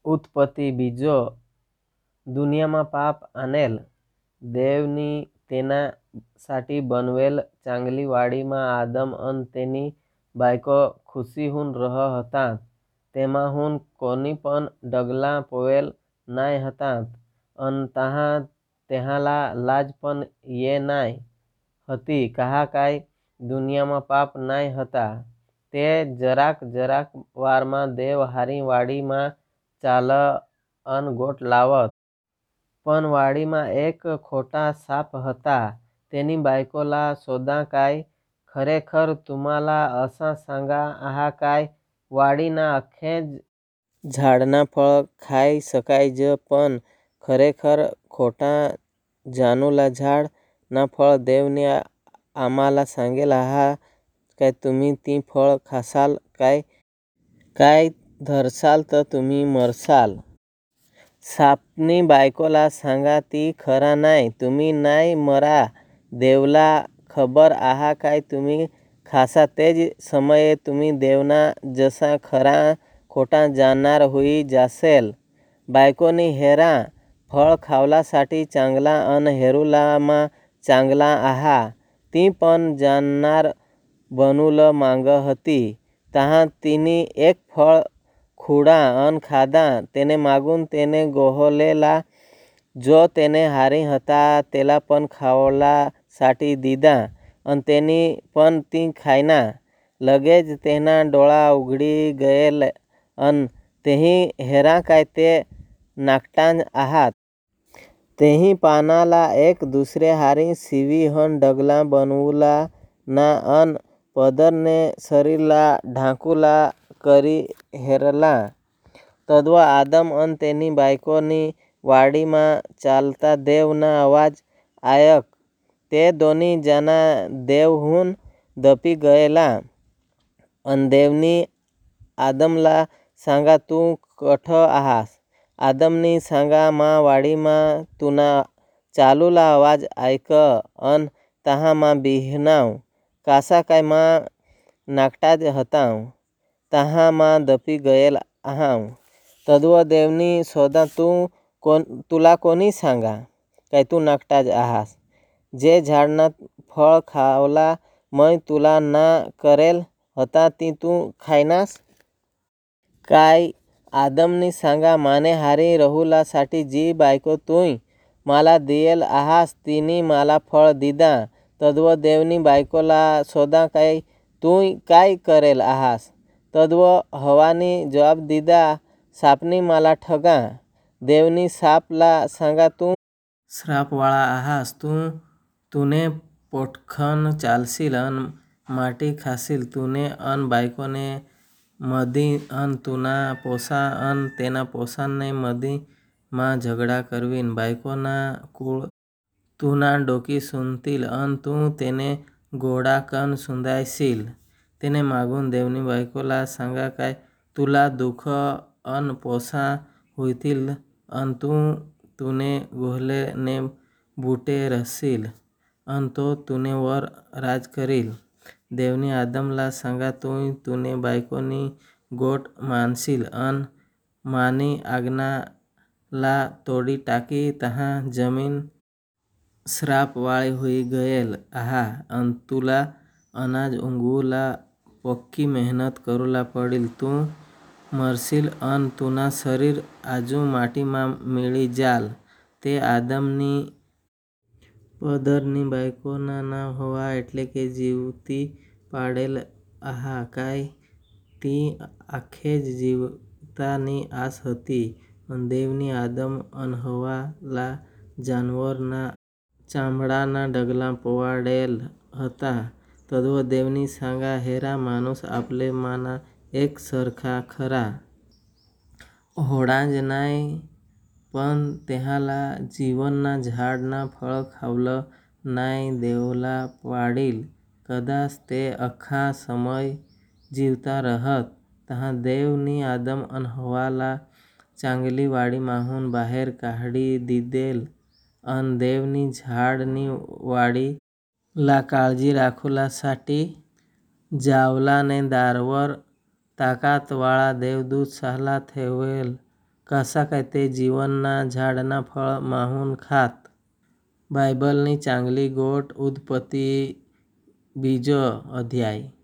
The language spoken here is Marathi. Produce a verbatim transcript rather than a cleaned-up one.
उत्पत्ति बीजो दुनियाમાં પાપ આનેલ દેવની તેના साठी बनवेल चांगली वाडीમાં आदम अन तेनी बायको खुशीहून रह हतात. तेमाहून कोणी पण डगला पोवेल नाय हतात अन तहा तेहाला लाज पण ये नाय हती कहा काय दुनियाમાં पाप नाय हता. ते जराक जराक वारमा देव हारी वाडीમાં चाल अन गोट लावत. पण वाडीમાં एक खोटा साप हता. तेनी बायकोला सोदा काय खरेखर तुम्हाला असा सांगा आहा काय वाडीना अख्खेज झाडना फळ खाय शकाय ज पण खरेखर खोटा जानुला झाड ना फळ देवनी आम्हाला सांगेल आहा काय तुम्ही ती फळ खासाल काय काय धरसाल त तुम्ही मरसाल. सापनी बायकोला सांगा ती खरा नाय तुम्ही नाय मरा देवला खबर आहा काय तुम्ही खासा तेज समये तुम्ही देवना जसा खरा खोटा जाननार हुई जासेल. बायकोनी हेरा फळ खावलासाठी चांगला अन हेरुलामा चांगला आहा ती पण जाननार बनूल मांग हती. तहा तिनी एक फळ खुडा अन खाधा तेने मागून तेने गोहलेला जो तेने हारी हता तेला पण खावला साठी दीधा अन तेनी पण ती खायना. लगेच तेना डोळा उघडी गयेल अन तेही हेरा काय ते नाकटांज आहात. तेही पानाला एक दुसरे हारी शिवी हन डगला बनवूला ना अन पदरने शरीरला ढांकुला करी हेरला. तद्व आदम अन तेनी बायकोनी वाडीमा चालता देव ना आवाज आयक ते दोन्ही जना देवहून दपी गयेला. अन देवनी आदमला सांगा तू कठ आहास. आदमनी सांगा मा वाडीमा तुना चालूला आवाज ऐक अन तहा मा बिह्नाव कासा काय मा नाकटाज हताव तहा मा दपी गयेल आहाव. तद्व देवनी सोदा तू तुला कोणी सांगा काय तू नाकटाज आहास. जे झाडना फळ खावला मै तुला ना करेल हता ती तू खायनास काय. आदमनी सांगा माने हारी रहुला साठी जी बायको तुय माला दियेल आहास तिनी माला फळ दीधा. तद्व देवनी बायकोला सोदा काय तुय काय करेल आहास. तद्व हवानी जवाब दीधा सापनी माला ठगा. देवनी साप ला सांगा तू श्रापवाळा आहास तू तुने पोटखन चालशील अन माटी खाशील तुने अन बायकोने मधी अन तुना पोसा अन तेना पोसाने मधी मा झगडा करवीन. बायकोना कुळ तुना डोकी सुनतील अन तू तेने गोडाकन सुंधायशील. तेने मागून देवनी बायकोला सांगा काय तुला दुख अन पोसा हुयतील अन तू तुने गोहले ने बुटे रहशील अन तो तुने वर राज करील. देवनी आदमला सांगा तुय तुने बायकोनी गोट मानशील अन मानी आग्ना ला तोडी टाकी तहा जमीन श्रापवाळी हुई गयेल आहा अन तुला अनाज उगवूला पक्की मेहनत करूला पडील. तू मरशील अन तुना शरीर आजू माटीमा मिळी जाल. ते आदमनी पदरनी बायकोना ना व्हवा एटले के जीवती पाडेल आहा काय ती आखेज जीवतानी आस हती. अन देवनी आदम अन हव्वा ला जानवर ना चामडाना डगला पोवाडेल हता. तद्व देवनी सांगा हेरा माणूस आपले माना एक सरखा खरा होडाज नाय पण तेहाला जीवनना झाड ना फळ खावल नाय देवला पाडील. कदाच ते अख्खा समय जीवता रहत. तहा देव नी आदम अन हव्वाला चांगली वाडीमाहून बाहेर काढी दीधेल अन देवनी झाड नी वाडी ला काळजी राखुला साठी जावला ने दारवर ताकात वाळा देवदूत साहला ठेवेल कसा काय ते जीवनना झाडना फळ माहून खात. बायबलनी चांगली गोट उत्पत्ती बीजो अध्याय